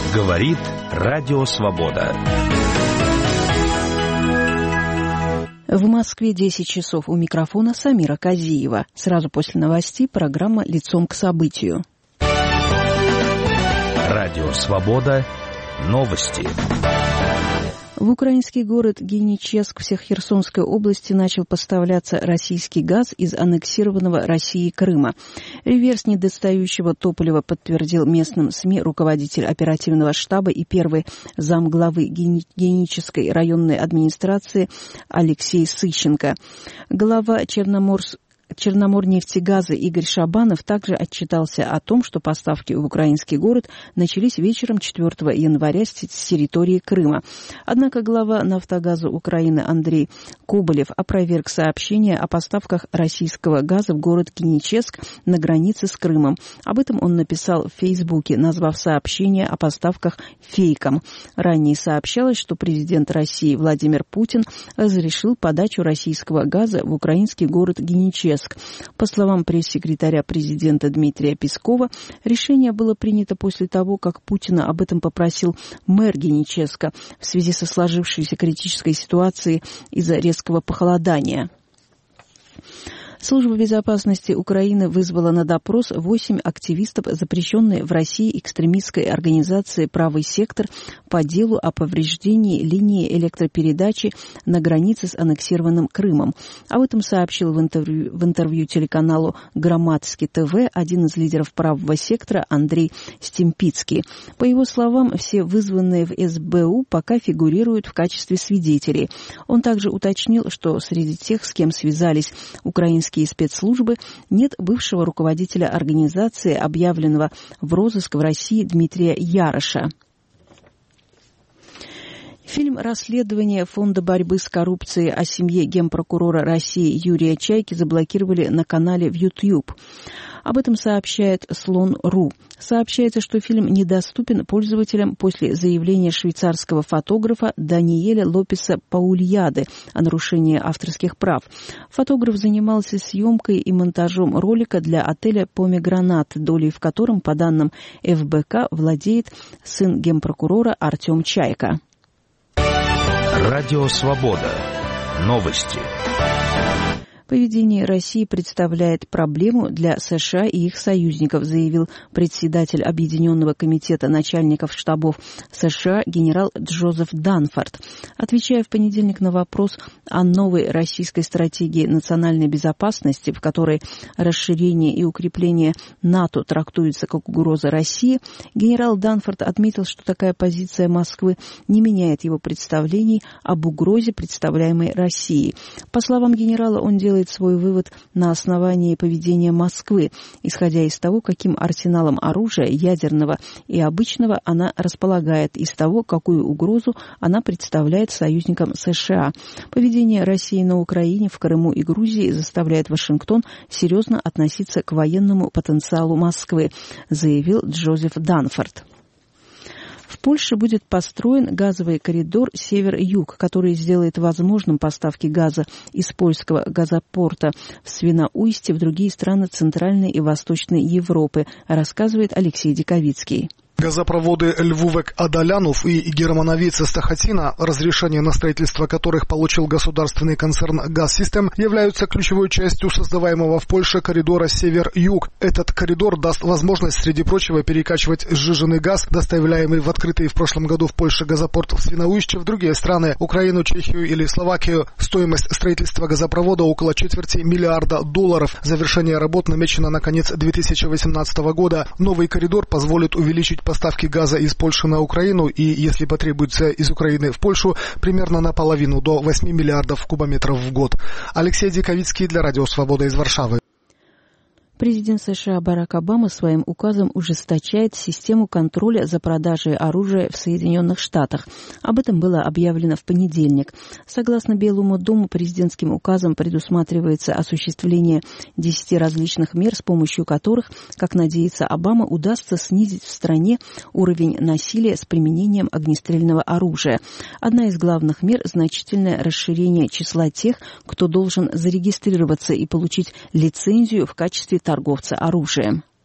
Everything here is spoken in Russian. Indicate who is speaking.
Speaker 1: Говорит Радио Свобода.
Speaker 2: В Москве 10 часов. У микрофона Самира Казиева. Сразу после новостей программа «Лицом к событию».
Speaker 1: Радио Свобода. Новости.
Speaker 2: В украинский город Геническ в Херсонской области начал поставляться российский газ из аннексированного Россией Крыма. Реверс недостающего топлива подтвердил местным СМИ руководитель оперативного штаба и первый замглавы Генической районной администрации Алексей Сыщенко. Глава Черноморнефтегаза Игорь Шабанов также отчитался о том, что поставки в украинский город начались вечером 4 января с территории Крыма. Однако глава «Нафтогаза Украины» Андрей Коболев опроверг сообщение о поставках российского газа в город Геническ на границе с Крымом. Об этом он написал в Фейсбуке, назвав сообщение о поставках фейком. Ранее сообщалось, что президент России Владимир Путин разрешил подачу российского газа в украинский город Геническ. По словам пресс-секретаря президента Дмитрия Пескова, решение было принято после того, как Путина об этом попросил мэр Геническа в связи со сложившейся критической ситуацией из-за резкого похолодания. Служба безопасности Украины вызвала на допрос 8 активистов запрещенной в России экстремистской организации «Правый сектор» по делу о повреждении линии электропередачи на границе с аннексированным Крымом. Об этом сообщил в интервью телеканалу «Громадский ТВ» один из лидеров «Правого сектора» Андрей Стемпицкий. По его словам, все вызванные в СБУ пока фигурируют в качестве свидетелей. Он также уточнил, что среди тех, с кем связались украинские спецслужбы, нет бывшего руководителя организации, объявленного в розыск в России Дмитрия Яроша. Фильм «Расследование Фонда борьбы с коррупцией» о семье генпрокурора России Юрия Чайки заблокировали на канале в YouTube. Об этом сообщает Слон.ру. Сообщается, что фильм недоступен пользователям после заявления швейцарского фотографа Даниэля Лопеса Паульяды о нарушении авторских прав. Фотограф занимался съемкой и монтажом ролика для отеля «Помегранат», долей в котором, по данным ФБК, владеет сын генпрокурора Артем Чайка.
Speaker 1: Радио Свобода. Новости.
Speaker 2: Поведение России представляет проблему для США и их союзников, заявил председатель Объединенного комитета начальников штабов США генерал Джозеф Данфорд. Отвечая в понедельник на вопрос о новой российской стратегии национальной безопасности, в которой расширение и укрепление НАТО трактуются как угроза России, генерал Данфорд отметил, что такая позиция Москвы не меняет его представлений об угрозе, представляемой Россией. По словам генерала, он делает свой вывод на основании поведения Москвы, исходя из того, каким арсеналом оружия, ядерного и обычного, она располагает, из того, какую угрозу она представляет союзникам США. Поведение России на Украине, в Крыму и Грузии заставляет Вашингтон серьезно относиться к военному потенциалу Москвы, заявил Джозеф Данфорд. В Польше будет построен газовый коридор север-юг, который сделает возможным поставки газа из польского газопорта в Свиноуйсте в другие страны Центральной и Восточной Европы, рассказывает Алексей Диковицкий.
Speaker 3: Газопроводы Львовек-Адалянов и Германовица-Стахатина, разрешение на строительство которых получил государственный концерн «Газсистем», являются ключевой частью создаваемого в Польше коридора север-юг. Этот коридор даст возможность, среди прочего, перекачивать сжиженный газ, доставляемый в открытый в прошлом году в Польше газопорт в Свиноуйсте, в другие страны – Украину, Чехию или Словакию. Стоимость строительства газопровода около $250 миллиарда. Завершение работ намечено на конец 2018 года. Новый коридор позволит увеличить поставки газа из Польши на Украину и, если потребуется, из Украины в Польшу, примерно наполовину, до 8 миллиардов кубометров в год. Алексей Диковицкий для Радио Свобода из Варшавы.
Speaker 2: Президент США Барак Обама своим указом ужесточает систему контроля за продажей оружия в Соединенных Штатах. Об этом было объявлено в понедельник. Согласно Белому дому, президентским указом предусматривается осуществление 10 различных мер, с помощью которых, как надеется Обама, удастся снизить в стране уровень насилия с применением огнестрельного оружия. Одна из главных мер – значительное расширение числа тех, кто должен зарегистрироваться и получить лицензию в качестве торговца оружием.